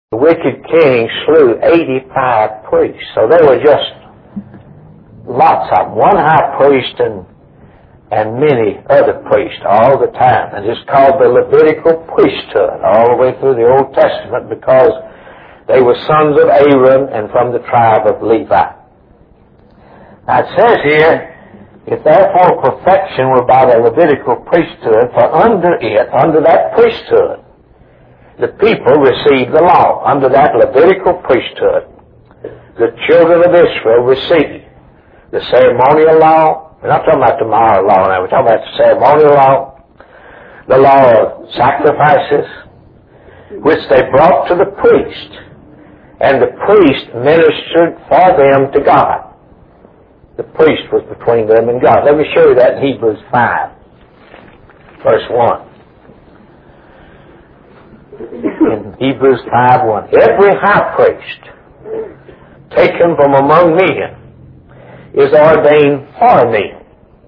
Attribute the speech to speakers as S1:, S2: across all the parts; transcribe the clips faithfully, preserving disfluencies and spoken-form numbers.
S1: The wicked king slew eighty-five priests. So there were just lots of them. One high priest and, and many other priests all the time. And it's called the Levitical priesthood all the way through the Old Testament because they were sons of Aaron and from the tribe of Levi. Now it says here, if therefore perfection were by the Levitical priesthood, for under it, under that priesthood, the people received the law. Under that Levitical priesthood, the children of Israel received the ceremonial law. We're not talking about the moral law now. We're talking about the ceremonial law, the law of sacrifices, which they brought to the priest, and the priest ministered for them to God. The priest was between them and God. Let me show you that in Hebrews five, verse one. In Hebrews five one, every high priest taken from among men is ordained for men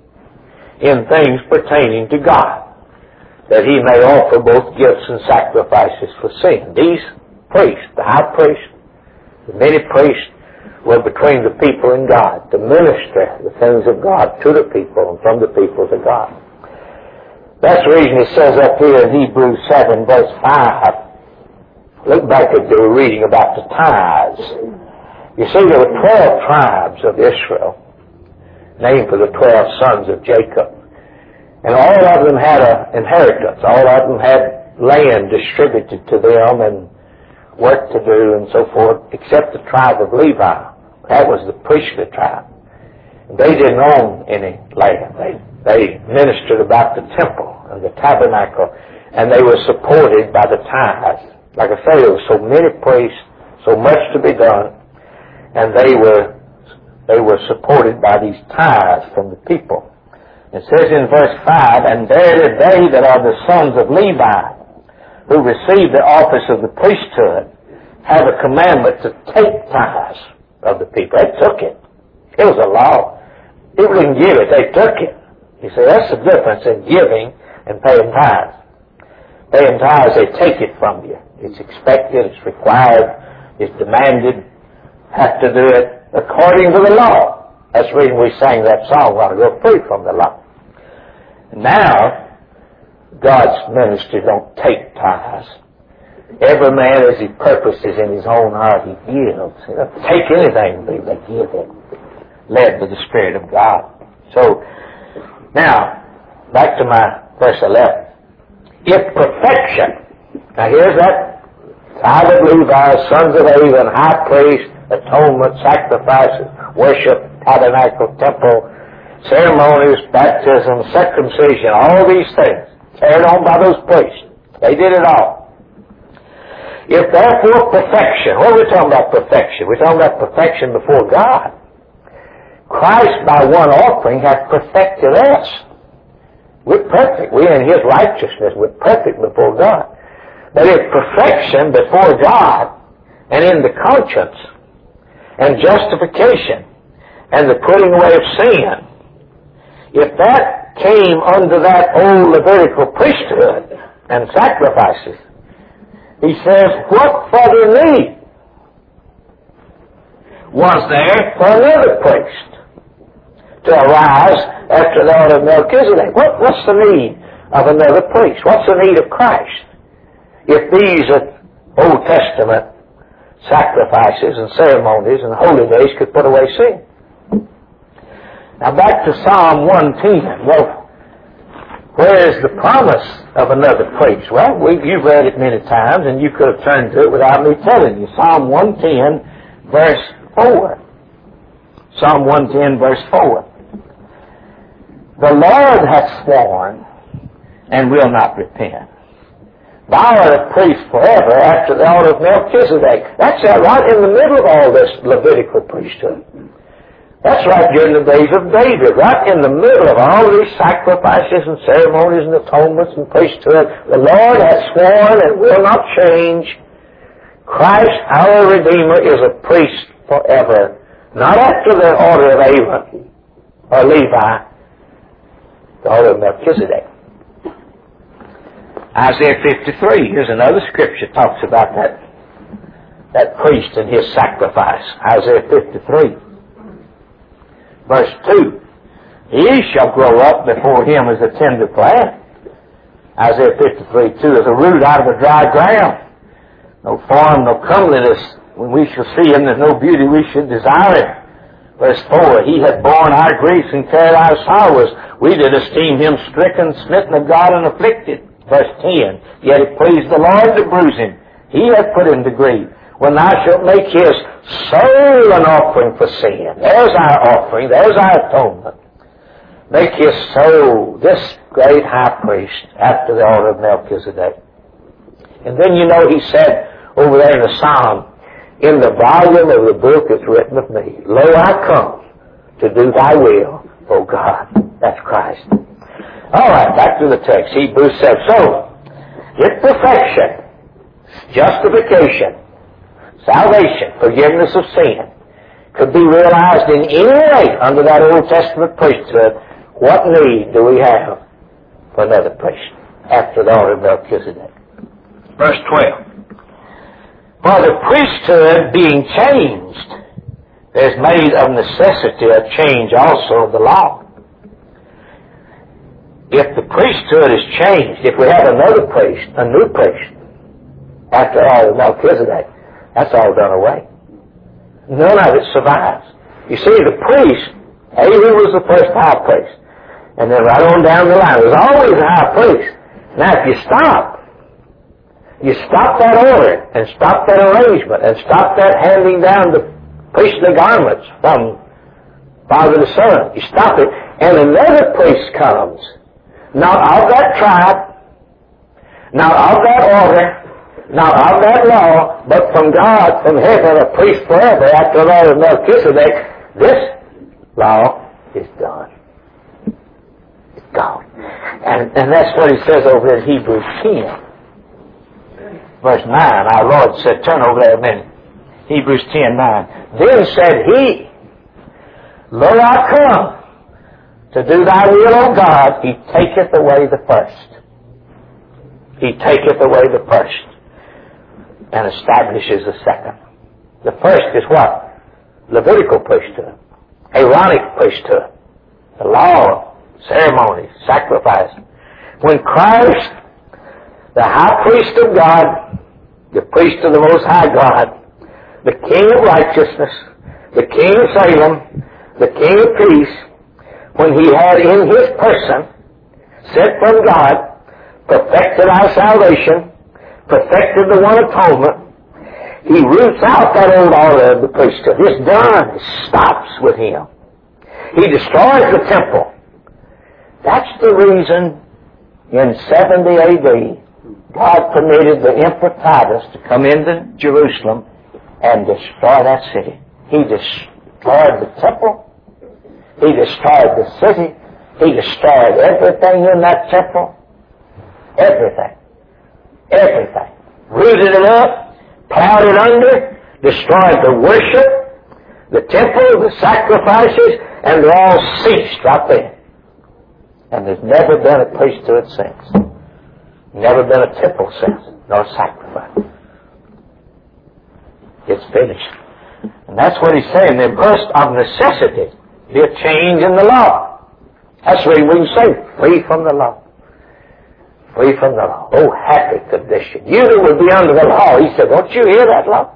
S1: in things pertaining to God, that he may offer both gifts and sacrifices for sin. These priests, the high priest, the many priests, were between the people and God, to minister the things of God to the people and from the people to God. That's the reason it says up here in Hebrews seven, verse five, look back at the reading about the tithes. You see, there were twelve tribes of Israel, named for the twelve sons of Jacob. And all of them had an inheritance. All of them had land distributed to them and work to do and so forth, except the tribe of Levi. That was the priestly tribe. They didn't own any land. They, they ministered about the temple and the tabernacle, and they were supported by the tithes. Like I say, there were so many priests, so much to be done, and they were they were supported by these tithes from the people. It says in verse five, and there did they that are the sons of Levi, who received the office of the priesthood, have a commandment to take tithes of the people. They took it. It was a law. People didn't give it, they took it. You see, that's the difference in giving and paying tithes. Paying tithes, they take it from you. It's expected, it's required, it's demanded, have to do it according to the law. That's the reason we sang that song, want to go free from the law. Now, God's ministry don't take tithes. Every man as he purposes in his own heart, he gives. He doesn't take anything, but they give it, led by the Spirit of God. So, now, back to my verse eleven. If perfection, now here's that tribe of Levi, sons of Aaron, high priest, atonement, sacrifices, worship, tabernacle, temple, ceremonies, baptism, circumcision, all these things, carried on by those priests. They did it all. If therefore perfection, what are we talking about perfection? We're talking about perfection before God. Christ, by one offering, hath perfected us. We're perfect. We're in His righteousness. We're perfect before God. But if perfection before God and in the conscience and justification and the putting away of sin, if that came under that old Levitical priesthood and sacrifices, he says, what further need was there for another priest to arise after the order of Melchizedek? What, what's the need of another priest? What's the need of Christ? If these Old Testament sacrifices and ceremonies and holy days could put away sin. Now back to Psalm one ten. Well, where is the promise of another priest? Well, we, you've read it many times, and you could have turned to it without me telling you. Psalm one ten, verse four. Psalm one ten, verse four. The Lord hath sworn, and will not repent. Thou art a priest forever after the order of Melchizedek. That's right in the middle of all this Levitical priesthood. That's right during the days of David, right in the middle of all these sacrifices and ceremonies and atonements and priesthood. The Lord has sworn and will not change. Christ, our Redeemer, is a priest forever. Not after the order of Aaron or Levi, the order of Melchizedek. Isaiah fifty-three, here's another scripture that talks about that that priest and his sacrifice. Isaiah fifty-three. Verse two. He shall grow up before him as a tender plant. Isaiah fifty-three two. As a root out of the dry ground. No form, no comeliness. When we shall see him, there's no beauty we should desire him. Verse four. He hath borne our griefs and carried our sorrows. We did esteem him stricken, smitten of God, and afflicted. Verse ten. Yet it pleased the Lord to bruise him. He hath put him to grief. When thou shalt make his soul an offering for sin. There's our offering. There's our atonement. Make his soul, this great high priest, after the order of Melchizedek. And then you know he said over there in the Psalm, in the volume of the book is written of me, lo, I come to do thy will, O God. That's Christ. All right, back to the text. Hebrews said, so, if perfection, justification, salvation, forgiveness of sin, could be realized in any way under that Old Testament priesthood, what need do we have for another priest after the order of Melchizedek? Verse twelve. For the priesthood being changed, there's made of necessity a change also of the law. If the priesthood is changed, if we have another priest, a new priest, after the order of Melchizedek, that's all done away. None of it survives. You see, the priest, Aaron was the first high priest. And then right on down the line, there's always a high priest. Now, if you stop, you stop that order, and stop that arrangement, and stop that handing down the priestly garments from Father to Son. You stop it, and another priest comes. Not of that tribe, not of that order, not of that law, but from God, from heaven, a priest forever after the order of Melchizedek. This law is done. It's gone. And, and that's what he says over in Hebrews ten. Verse nine, our Lord said, turn over there a minute. Hebrews ten nine. Then said he, lo, I come to do thy will, O God. He taketh away the first. He taketh away the first and establishes the second. The first is what? Levitical priesthood. Aaronic priesthood. The law, ceremonies, sacrifice. When Christ, the high priest of God, the priest of the Most High God, the King of righteousness, the King of Salem, the King of peace, when he had in his person, sent from God, perfected our salvation, perfected the one atonement, he roots out that old order of the priesthood. It's done. It stops with him. He destroys the temple. That's the reason in seventy A D God permitted the Emperor Titus to come into Jerusalem and destroy that city. He destroyed the temple. He destroyed the city. He destroyed everything in that temple. Everything. Everything. Rooted it up, plowed it under, destroyed the worship, the temple, the sacrifices, and they all ceased right there. And there's never been a priesthood since. Never been a temple since, nor sacrifice. It's finished. And that's what he's saying. The burst of necessity, be a change in the law. That's what we can say, free from the law. Free from the law. Oh, happy condition. You that would be under the law. He said, don't you hear that law?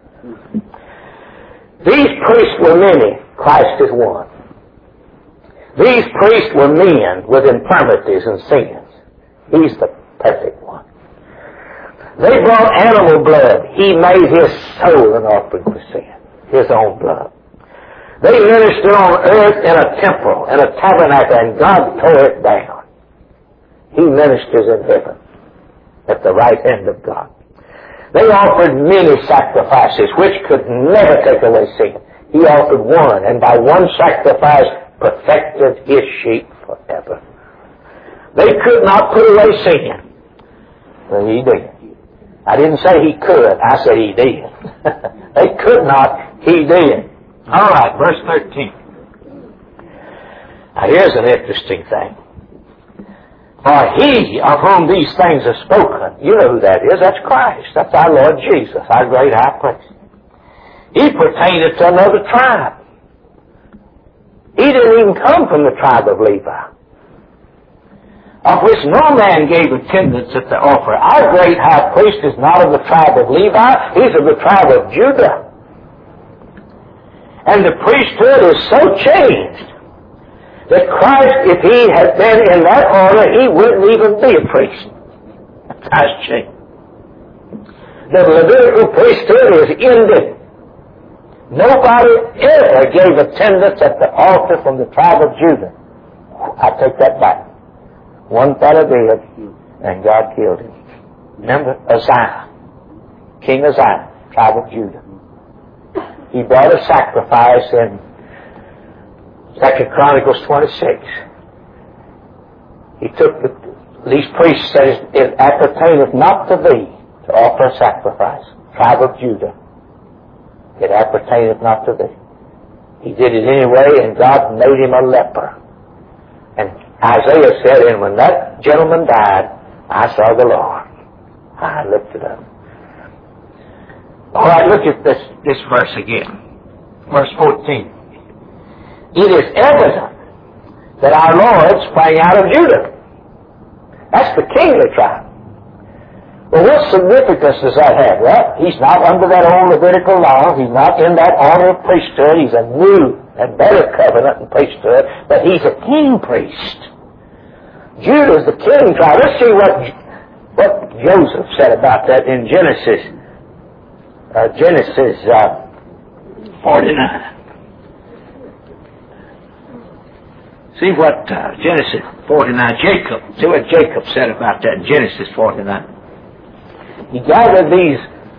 S1: These priests were many. Christ is one. These priests were men with infirmities and sins. He's the perfect one. They brought animal blood. He made his soul an offering for sin. His own blood. They ministered on earth in a temple, in a tabernacle, and God tore it down. He ministers in heaven at the right hand of God. They offered many sacrifices which could never take away sin. He offered one, and by one sacrifice perfected his sheep forever. They could not put away sin, but he did. I didn't say he could, I said he did. They could not, he did. All right, verse thirteen. Now here's an interesting thing. For he of whom these things are spoken, you know who that is, that's Christ. That's our Lord Jesus, our great high priest. He pertained to another tribe. He didn't even come from the tribe of Levi, of which no man gave attendance at the offering. Our great high priest is not of the tribe of Levi, he's of the tribe of Judah. And the priesthood is so changed that Christ, if he had been in that order, he wouldn't even be a priest. That's changed. The Levitical priesthood is ended. Nobody ever gave attendance at the altar from the tribe of Judah. I take that back. One fellow did, and God killed him. Remember Uzziah, King Uzziah, tribe of Judah. He brought a sacrifice in Second Chronicles twenty-six. He took the, these priests said, it appertaineth not to thee to offer a sacrifice. Tribe of Judah. It appertaineth not to thee. He did it anyway, and God made him a leper. And Isaiah said, and when that gentleman died, I saw the Lord. I lifted up. All right, look at this, this verse again. Verse fourteen. It is evident that our Lord sprang out of Judah. That's the kingly tribe. Well, what significance does that have? Well, he's not under that old Levitical law. He's not in that order of priesthood. He's a new and better covenant and priesthood, but he's a king priest. Judah's the king tribe. Let's see what, what Joseph said about that in Genesis. Uh, Genesis uh, forty-nine. See what uh, Genesis forty-nine, Jacob, see what Jacob said about that in Genesis forty-nine. He gathered these,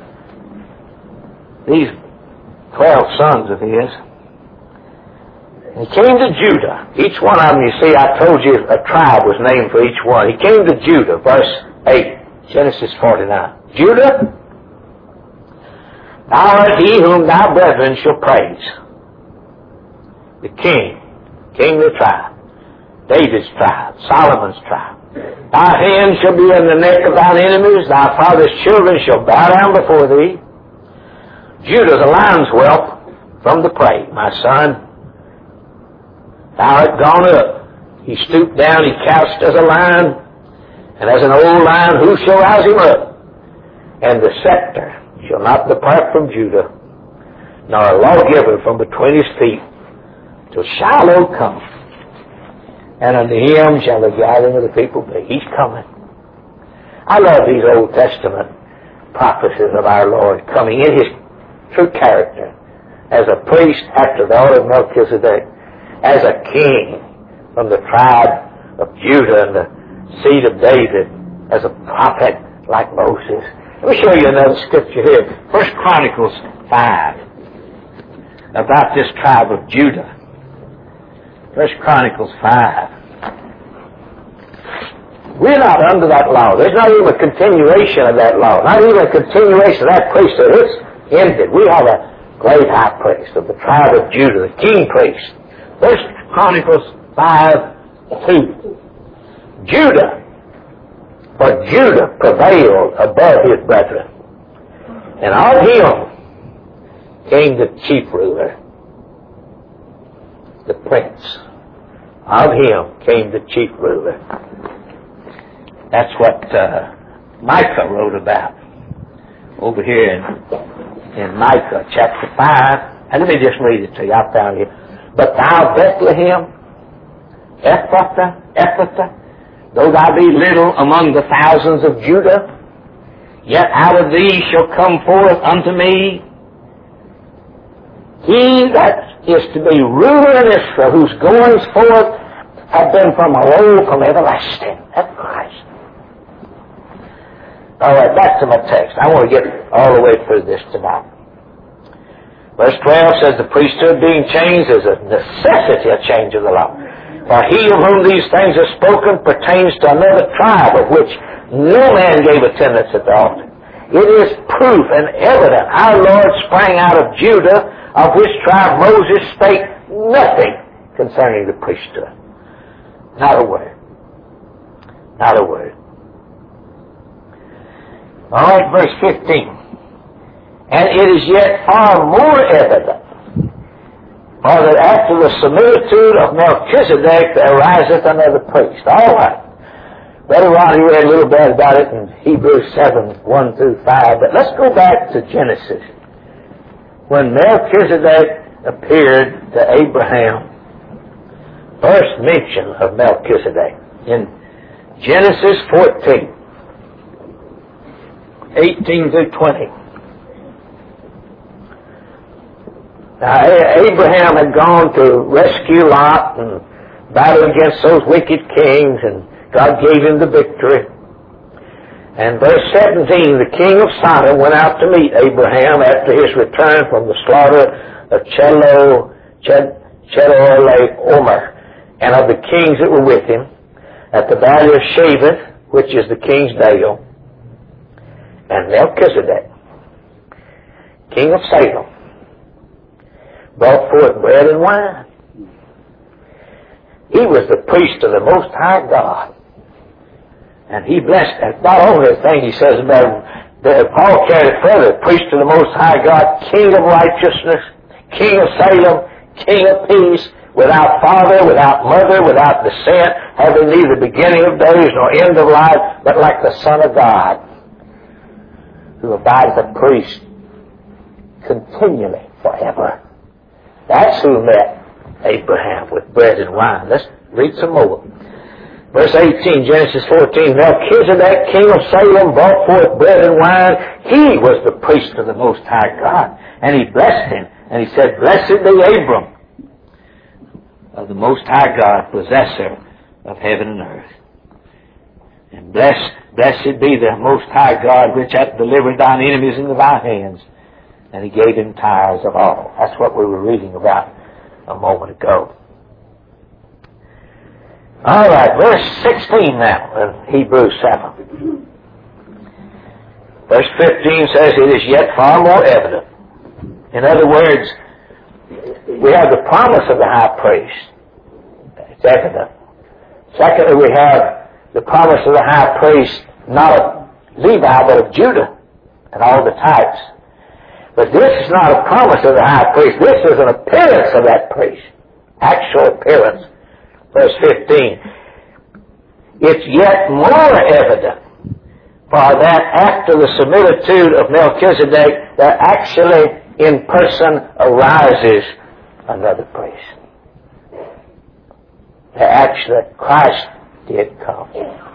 S1: these twelve sons of his. He came to Judah. Each one of them, you see, I told you a tribe was named for each one. He came to Judah, verse eight, Genesis forty-nine. Judah, thou art he whom thy brethren shall praise. The king, king of the tribe, David's tribe, Solomon's tribe. Thy hand shall be in the neck of thine enemies, thy father's children shall bow down before thee. Judah's a lion's whelp from the prey, my son. Thou art gone up. He stooped down, he couched as a lion, and as an old lion, who shall rouse him up? And the scepter shall not depart from Judah, nor a lawgiver from between his feet, till Shiloh come. And unto him shall the gathering of the people be. He's coming. I love these Old Testament prophecies of our Lord coming in his true character as a priest after the order of Melchizedek, as a king from the tribe of Judah and the seed of David, as a prophet like Moses. Let me show you another scripture here. First Chronicles five, about this tribe of Judah. First Chronicles five. We're not under that law. There's not even a continuation of that law. Not even a continuation of that priesthood. It's ended. We have a great high priest of the tribe of Judah, the king priest. First Chronicles five two. Judah, for Judah prevailed above his brethren, and of him came the chief ruler, the prince. Of him came the chief ruler. That's what uh, Micah wrote about over here in, in Micah chapter five. And let me just read it to you. I found it. But thou, Bethlehem, Ephrathah, Ephrathah, though thou be little among the thousands of Judah, yet out of thee shall come forth unto me he that is to be ruler in Israel, whose goings forth have been from of old, from everlasting. That's Christ. All right, back to my text. I want to get all the way through this tonight. Verse twelve says, the priesthood being changed is a necessity, a change of the law. For he of whom these things are spoken pertains to another tribe, of which no man gave attendance at the altar. It is proof and evident our Lord sprang out of Judah, of which tribe Moses spake nothing concerning the priesthood. Not a word. Not a word. All right, verse fifteen. And it is yet far more evident, for that after the similitude of Melchizedek there ariseth another priest. All right. Brother Ronnie read a little bit about it in Hebrews seven, one through five, but let's go back to Genesis. When Melchizedek appeared to Abraham, first mention of Melchizedek in Genesis fourteen, eighteen through twenty. Now, Abraham had gone to rescue Lot and battle against those wicked kings, and God gave him the victory. And verse seventeen, the king of Sodom went out to meet Abraham after his return from the slaughter of Chelo, Chedorlaomer, and of the kings that were with him, at the valley of Shaveh, which is the king's dale, and Melchizedek, king of Salem, brought forth bread and wine. He was the priest of the Most High God. And he blessed, and not only the thing he says about him, that Paul carried it further, priest of the Most High God, king of righteousness, king of Salem, king of peace, without father, without mother, without descent, having neither beginning of days nor end of life, but like the Son of God, who abideth a priest continually forever. That's who met Abraham with bread and wine. Let's read some more. Verse eighteen, Genesis fourteen, Melchizedek, king of Salem, brought forth bread and wine. He was the priest of the Most High God. And he blessed him. And he said, Blessed be Abram of the Most High God, possessor of heaven and earth. And blessed, blessed be the Most High God, which hath delivered thine enemies into thy hands. And he gave him tithes of all. That's what we were reading about a moment ago. All right, verse sixteen now in Hebrews seven. Verse fifteen says, It is yet far more evident. In other words, we have the promise of the high priest. It's evident. Secondly, we have the promise of the high priest, not of Levi, but of Judah and all the types. But this is not a promise of the high priest. This is an appearance of that priest. Actual appearance. Verse fifteen. It's yet more evident, for that after the similitude of Melchizedek, there actually in person arises another priest. That actually Christ did come.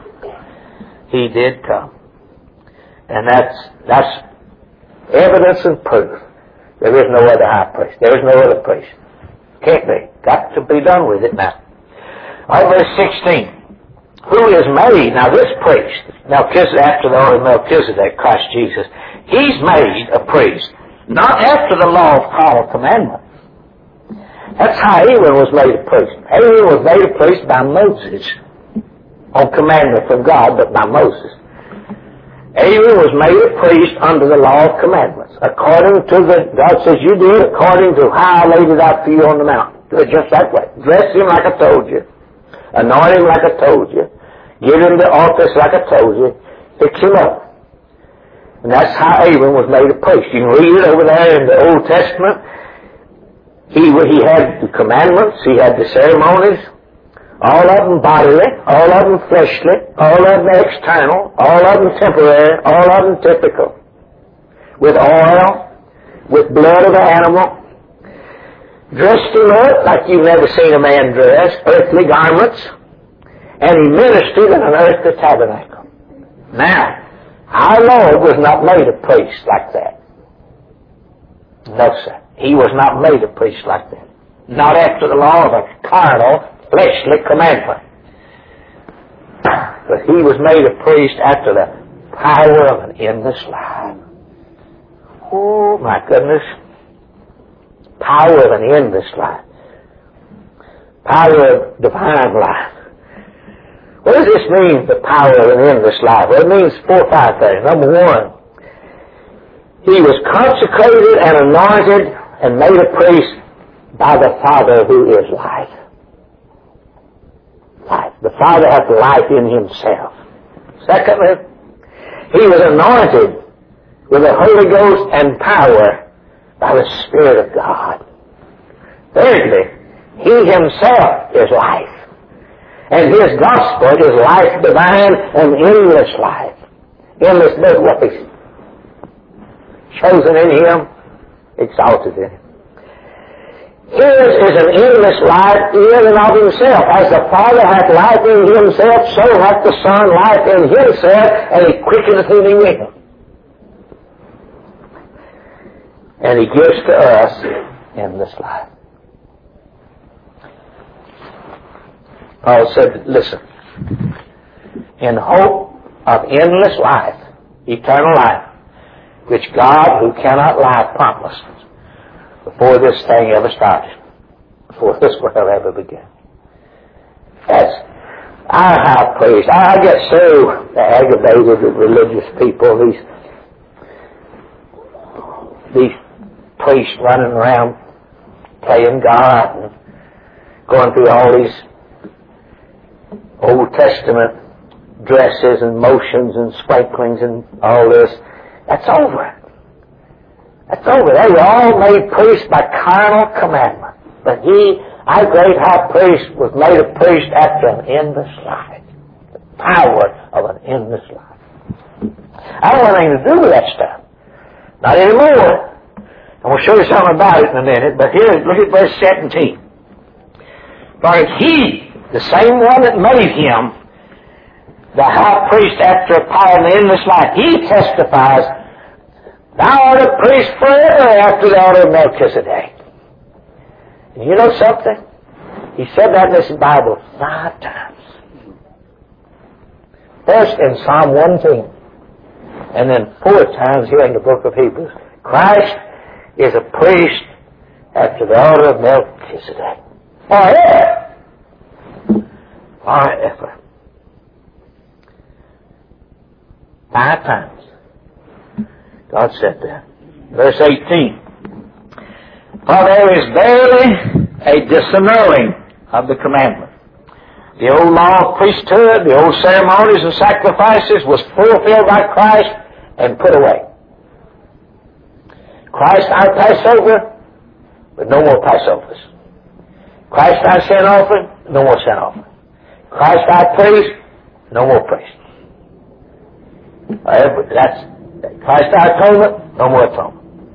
S1: He did come. And that's, that's evidence and proof. There is no other high priest. There is no other priest. Can't be. Got to be done with it now. All right, verse sixteen. Who is made, now this priest, Melchizedek, after the order of Melchizedek, Christ Jesus, he's made a priest, not after the law of carnal commandment. That's how Aaron was made a priest. Aaron was made a priest by Moses, on commandment from God, but by Moses. Aaron was made a priest under the law of commandments, according to the, God says, you do it according to how I laid it out for you on the mountain. Do it just that way. Dress him like I told you. Anoint him like I told you. Give him the office like I told you. Fix him up. And that's how Aaron was made a priest. You can read it over there in the Old Testament. He, he had the commandments. He had the ceremonies. All of them bodily. All of them fleshly. All of them external. All of them temporary. All of them typical. With oil. With blood of the animal. Dressed him up like you've never seen a man dressed, earthly garments, and he ministered in an earthly tabernacle. Now, our Lord was not made a priest like that. No, sir. He was not made a priest like that. Not after the law of a carnal, fleshly commandment. But he was made a priest after the power of an endless life. Oh, my goodness. Power of an endless life. Power of divine life. What does this mean, the power of an endless life? Well, it means four or five things. Number one, he was consecrated and anointed and made a priest by the Father who is life. Life. The Father hath life in himself. Secondly, he was anointed with the Holy Ghost and power by the Spirit of God. Thirdly, he himself is life. And his gospel is life divine and endless life. Endless both ways. Chosen in him, exalted in him. His is an endless life in and of himself. As the Father hath life in himself, so hath the Son life in himself, and he quickeneth it in him. And he gives to us endless life. Paul said, listen, in hope of endless life, eternal life, which God, who cannot lie, promised before this thing ever started, before this world ever began. That's our high priest. I get so aggravated with religious people, these these priests running around playing God and going through all these Old Testament dresses and motions and sprinklings and all this. That's over. That's over. They were all made priests by carnal commandment. But he, our great high priest, was made a priest after an endless life. The power of an endless life. I don't have anything to do with that stuff. Not anymore. And we'll show you something about it in a minute. But here, look at verse seventeen. For he, the same one that made him the high priest after a power of an endless life, he testifies, thou art a priest forever after the order of Melchizedek. And you know something? He said that in this Bible five times. First in Psalm one ten, and then four times here in the book of Hebrews. Christ is a priest after the order of Melchizedek. Forever. Forever. Five times. God said that. Verse eighteen. For there is barely a disannulling of the commandment. The old law of priesthood, the old ceremonies and sacrifices was fulfilled by Christ and put away. Christ our Passover, but no more Passovers. Christ our sin offering, no more sin offering. Christ our priest, no more priest. That's Christ our atonement, no more atonement.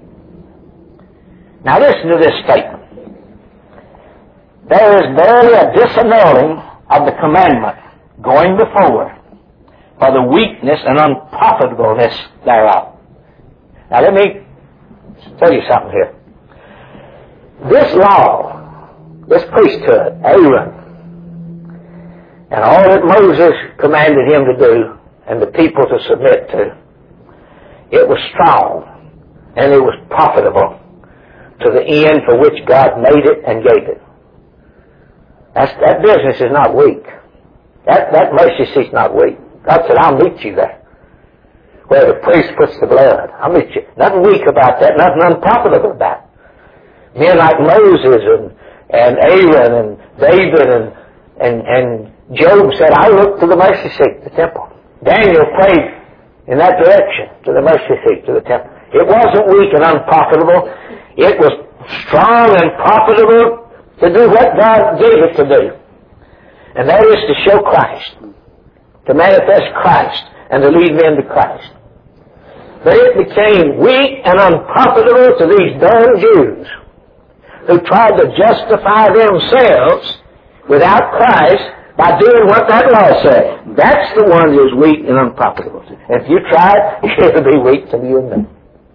S1: Now listen to this statement. There is barely a disannulling of the commandment going before for the weakness and unprofitableness thereof. Now let me tell you something here. This law, this priesthood, Aaron, and all that Moses commanded him to do and the people to submit to, it was strong and it was profitable to the end for which God made it and gave it. That's, that business is not weak. That, that mercy seat's not weak. God said, I'll meet you there. Where the priest puts the blood. I'll meet you. Nothing weak about that. Nothing unprofitable about it. Men like Moses and, and Aaron and David and, and, and Job said, I look to the mercy seat, the temple. Daniel prayed in that direction, to the mercy seat, to the temple. It wasn't weak and unprofitable. It was strong and profitable to do what God gave it to do. And that is to show Christ, to manifest Christ, and to lead men to Christ. But it became weak and unprofitable to these darn Jews who tried to justify themselves without Christ by doing what that law said. That's the one that is weak and unprofitable. And if you try it, it'll be weak to you and me.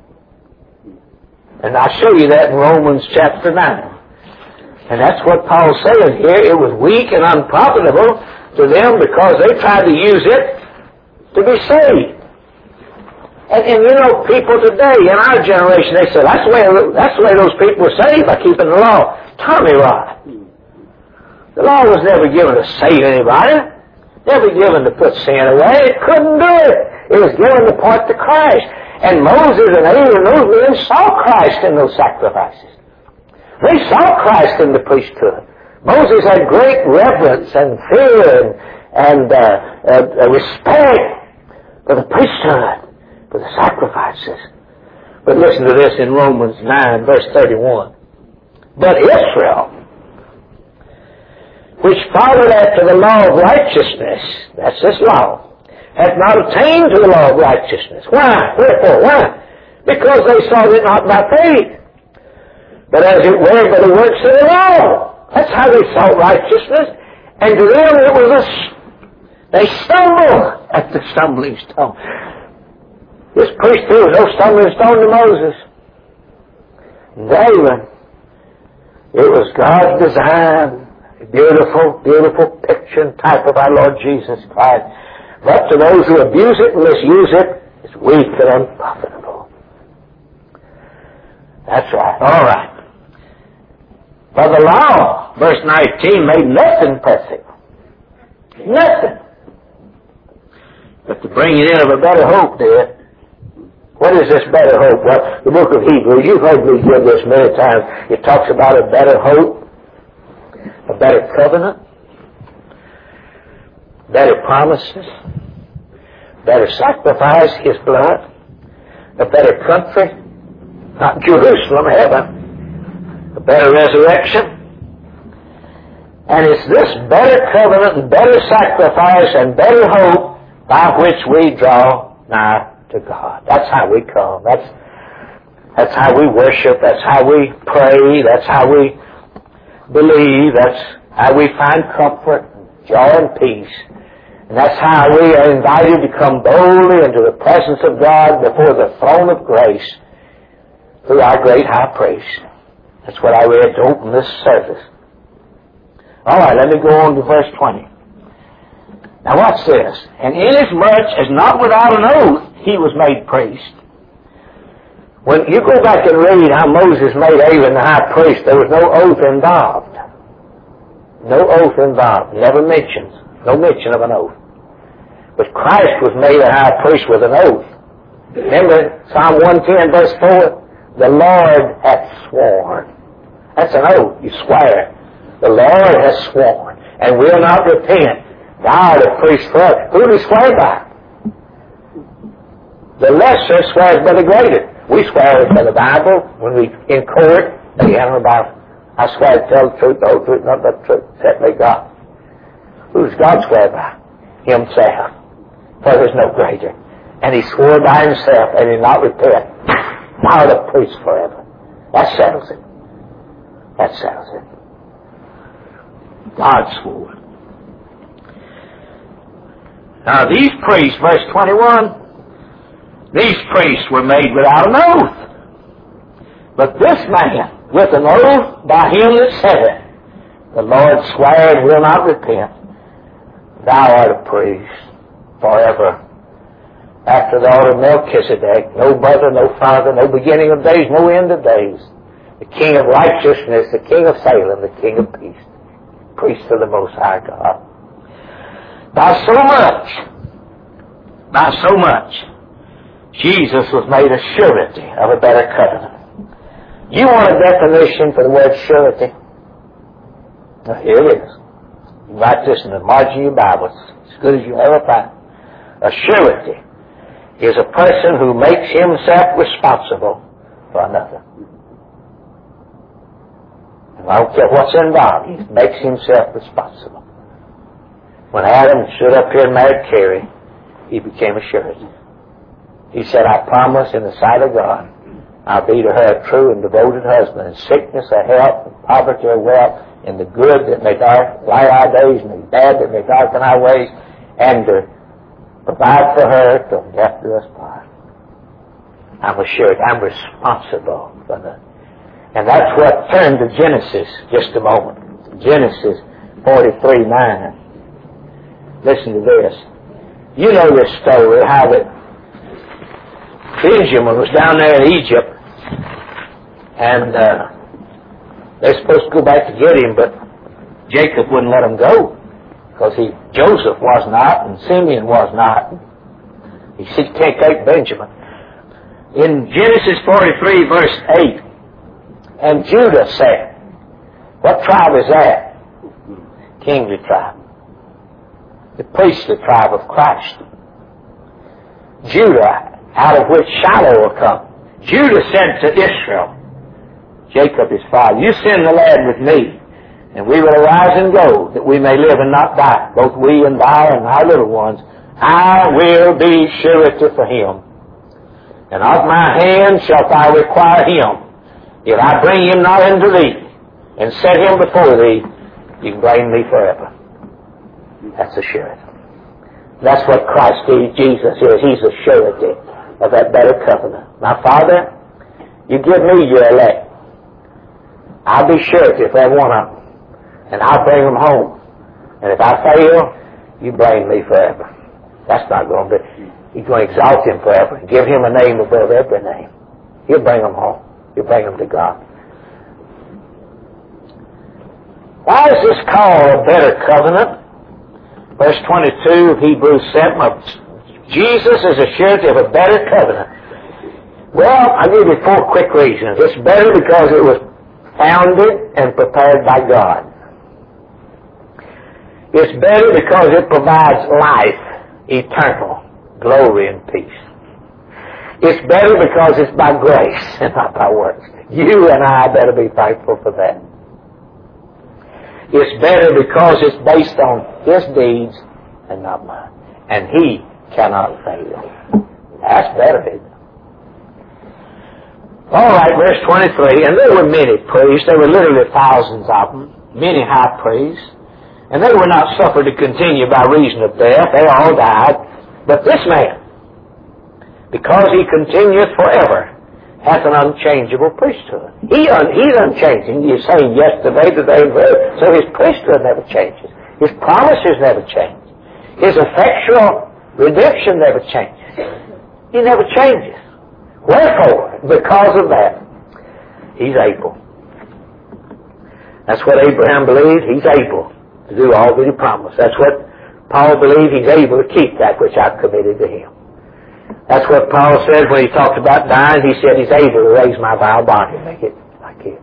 S1: And I'll show you that in Romans chapter nine. And that's what Paul's saying here. It was weak and unprofitable to them because they tried to use it to be saved. And, and you know, people today, in our generation, they say, that's the way, that's the way those people were saved, by keeping the law. Tommy Rod. The law was never given to save anybody. Never given to put sin away. It couldn't do it. It was given to point to Christ. And Moses and Aaron, those men saw Christ in those sacrifices. They saw Christ in the priesthood. Moses had great reverence and fear and, and uh, uh, uh, respect for the priesthood, for the sacrifices. But listen to this in Romans nine, verse thirty-one. But Israel, which followed after the law of righteousness, that's this law, hath not attained to the law of righteousness. Why? Wherefore? Why? Because they sought it not by faith, but as it were by the works of the law. That's how they sought righteousness. And to them it was a, they stumbled at the stumbling stone. This priest threw no stumbling stone to Moses. David, it was God's design, a beautiful, beautiful picture and type of our Lord Jesus Christ. But to those who abuse it and misuse it, it's weak and unprofitable. That's right. All right. For the law, verse nineteen, made nothing perfect. Nothing. But the bringing in of a better hope did. What is this better hope? Well, the book of Hebrews, you've heard me give this many times. It talks about a better hope, a better covenant, better promises, better sacrifice, His blood, a better country, not Jerusalem, heaven, a better resurrection. And it's this better covenant and better sacrifice and better hope by which we draw nigh to God. That's how we come. That's that's how we worship. That's how we pray. That's how we believe. That's how we find comfort, joy, and peace. And that's how we are invited to come boldly into the presence of God before the throne of grace through our great high priest. That's what I read to open this service. All right, let me go on to verse twenty. Now watch this. And inasmuch as not without an oath he was made priest. When you go back and read how Moses made Aaron the high priest, there was no oath involved. No oath involved. Never mentions. No mention of an oath. But Christ was made a high priest with an oath. Remember Psalm one ten verse four? The Lord hath sworn. That's an oath. You swear. The Lord has sworn and will not repent. Thou art a priest forever. Who do we swear by? The lesser swears by the greater. We swear by the Bible when we in court. They handle about, I swear to tell the truth, the whole truth, not but the truth, except me God. Who does God swear by? Himself. For there's no greater. And He swore by Himself and He not repent. Thou art a priest forever. That settles it. That settles it. God swore. Now these priests, verse twenty-one, these priests were made without an oath. But this man, with an oath by Him that said it, the Lord sware and will not repent. Thou art a priest forever. After the order of Melchizedek, no brother, no father, no beginning of days, no end of days. The King of righteousness, the King of Salem, the King of peace. Priest of the Most High God. By so much, by so much, Jesus was made a surety of a better covenant. You want a definition for the word surety? Well, here it is. You write this in the margin of your Bible. It's as good as you ever find. A surety is a person who makes himself responsible for another. And I don't care what's involved. He makes himself responsible. When Adam stood up here and married Carrie, he became a surety. He said, I promise in the sight of God, I'll be to her a true and devoted husband, in sickness or health, in poverty or wealth, in the good that may dark, light our days, and the bad that may darken our ways, and to provide for her till death do us part. I'm a surety. I'm responsible for that. And that's what turned to Genesis just a moment. Genesis forty-three nine. Listen to this. You know this story, how that Benjamin was down there in Egypt, and uh, they're supposed to go back to get him, but Jacob wouldn't let him go, because he Joseph was not, and Simeon was not. He said, can't take Benjamin. In Genesis forty-three, verse eight, and Judah said, what tribe is that? Kingly tribe. the priestly tribe of Christ. Judah, out of which Shiloh will come. Judah said to Israel, Jacob his father, you send the lad with me, and we will arise and go, that we may live and not die, both we and thou and our little ones. I will be surety for him, and of my hand shalt thou require him. If I bring him not into thee, and set him before thee, you can blame me forever. That's a surety. That's what Christ Jesus is. He's a surety of that better covenant. Now, Father, you give me your elect. I'll be surety for every one of them. And I'll bring them home. And if I fail, you blame me forever. That's not going to be. He's going to exalt him forever and give him a name above every name. He'll bring them home. He'll bring them to God. Why is this called a better covenant? Verse twenty-two of Hebrews seven, Jesus is a surety of a better covenant. Well, I'll give you four quick reasons. It's better because it was founded and prepared by God. It's better because it provides life, eternal, glory, and peace. It's better because it's by grace and not by works. You and I better be thankful for that. It's better because it's based on His deeds and not mine. And He cannot fail. That's better, isn't it? All right, verse twenty-three. And there were many priests. There were literally thousands of them. Many high priests. And they were not suffered to continue by reason of death. They all died. But this man, because he continueth forever, hath an unchangeable priesthood. He un, he's unchanging. You're saying yesterday, today, and forever. So his priesthood never changes. His promises never change. His effectual redemption never changes. He never changes. Wherefore, because of that, he's able. That's what Abraham believed. He's able to do all that he promised. That's what Paul believed. He's able to keep that which I've committed to him. That's what Paul said when he talked about dying. He said he's able to raise my vile body and make it like him.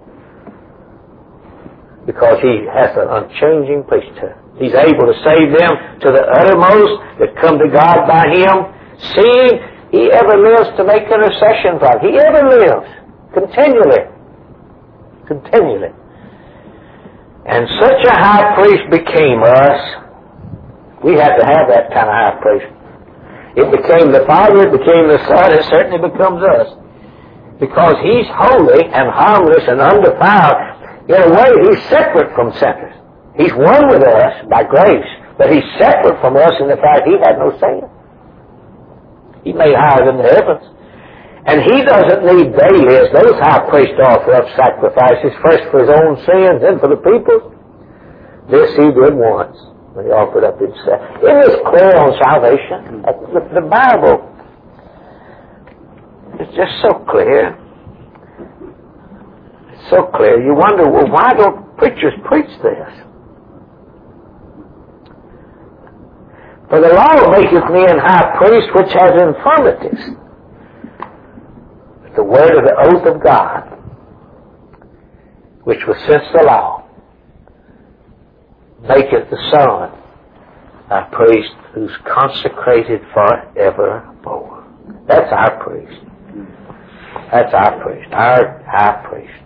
S1: Because he has an unchanging priesthood. He's able to save them to the uttermost that come to God by him, seeing he ever lives to make intercession for them. He ever lives. Continually. Continually. And such a high priest became us. We had to have that kind of high priest. It became the Father, it became the Son, it certainly becomes us. Because He's holy and harmless and undefiled. In a way, He's separate from sinners. He's one with us by grace, but He's separate from us in the fact He had no sin. He made higher than the heavens. And He doesn't need daily, as those high priests offer up sacrifices, first for His own sins, then for the people's. This He did once. When He offered up Himself. It is clear on salvation. The, the Bible is just so clear. It's so clear. You wonder, well, why don't preachers preach this? For the law maketh me an high priest which has infirmities. But the word of the oath of God, which was since the law, maketh the Son a priest who's consecrated forevermore. That's our priest. That's our priest. Our high priest.